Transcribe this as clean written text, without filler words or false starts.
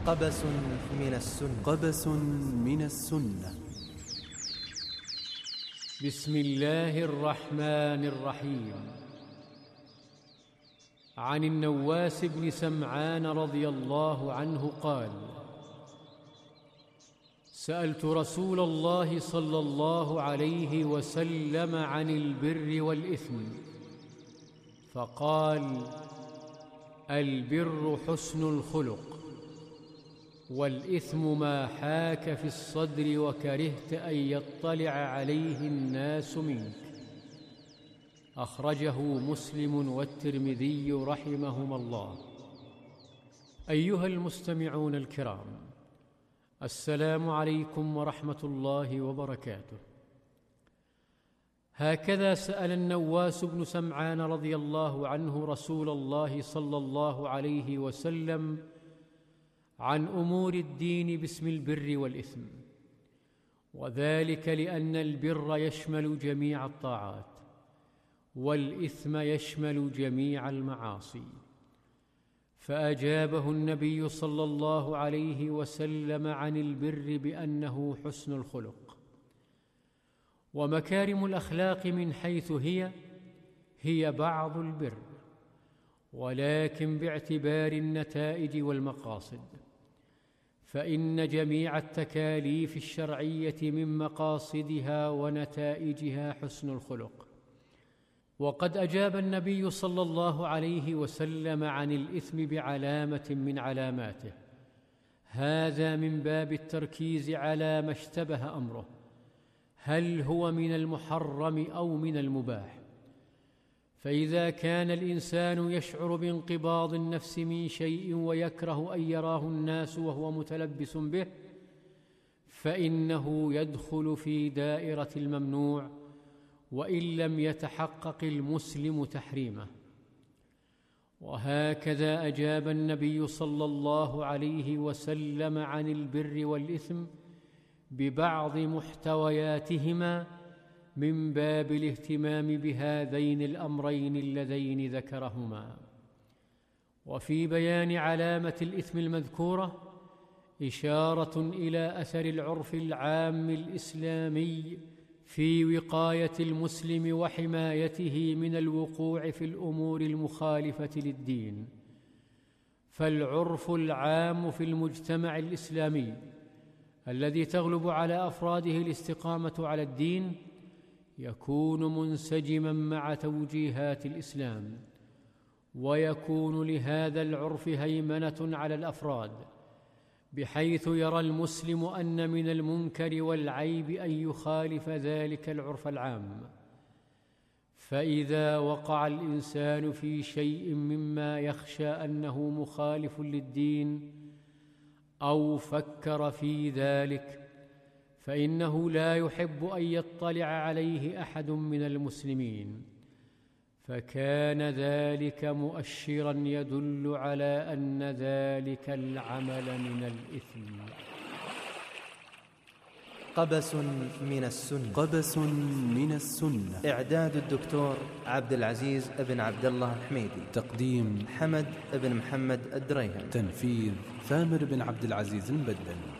قبس من السنة. قبس من السنة. بسم الله الرحمن الرحيم. عن النواس بن سمعان رضي الله عنه قال: سألت رسول الله صلى الله عليه وسلم عن البر والإثم، فقال: البر حسن الخلق، والإثم ما حاك في الصدر وكرهت أن يطلع عليه الناس منك. أخرجه مسلم والترمذي رحمهما الله. أيها المستمعون الكرام، السلام عليكم ورحمة الله وبركاته. هكذا سأل النواس بن سمعان رضي الله عنه رسول الله صلى الله عليه وسلم عن أمور الدين باسم البر والإثم، وذلك لأن البر يشمل جميع الطاعات، والإثم يشمل جميع المعاصي. فأجابه النبي صلى الله عليه وسلم عن البر بأنه حسن الخلق. ومكارم الأخلاق من حيث هي بعض البر، ولكن باعتبار النتائج والمقاصد، فإن جميع التكاليف الشرعية من مقاصدها ونتائجها حسن الخلق. وقد أجاب النبي صلى الله عليه وسلم عن الإثم بعلامة من علاماته، هذا من باب التركيز على ما اشتبه أمره، هل هو من المحرم أو من المباح؟ فإذا كان الإنسان يشعر بانقباض النفس من شيء ويكره أن يراه الناس وهو متلبس به، فإنه يدخل في دائرة الممنوع، وإن لم يتحقق المسلم تحريمه. وهكذا أجاب النبي صلى الله عليه وسلم عن البر والإثم ببعض محتوياتهما من باب الاهتمام بهذين الأمرين اللذين ذكرهما. وفي بيان علامة الإثم المذكورة إشارة إلى أثر العرف العام الإسلامي في وقاية المسلم وحمايته من الوقوع في الأمور المخالفة للدين. فالعرف العام في المجتمع الإسلامي الذي تغلب على أفراده الاستقامة على الدين يكون منسجما مع توجيهات الإسلام، ويكون لهذا العرف هيمنة على الأفراد، بحيث يرى المسلم أن من المنكر والعيب أن يخالف ذلك العرف العام. فإذا وقع الإنسان في شيء مما يخشى أنه مخالف للدين أو فكر في ذلك، فإنه لا يحب أن يطلع عليه أحد من المسلمين، فكان ذلك مؤشرا يدل على أن ذلك العمل من الإثم. قبس من السنة. قبس من السنة. إعداد الدكتور عبد العزيز بن عبد الله الحميدي. تقديم حمد بن محمد الدريهم. تنفيذ ثامر بن عبد العزيز البدل.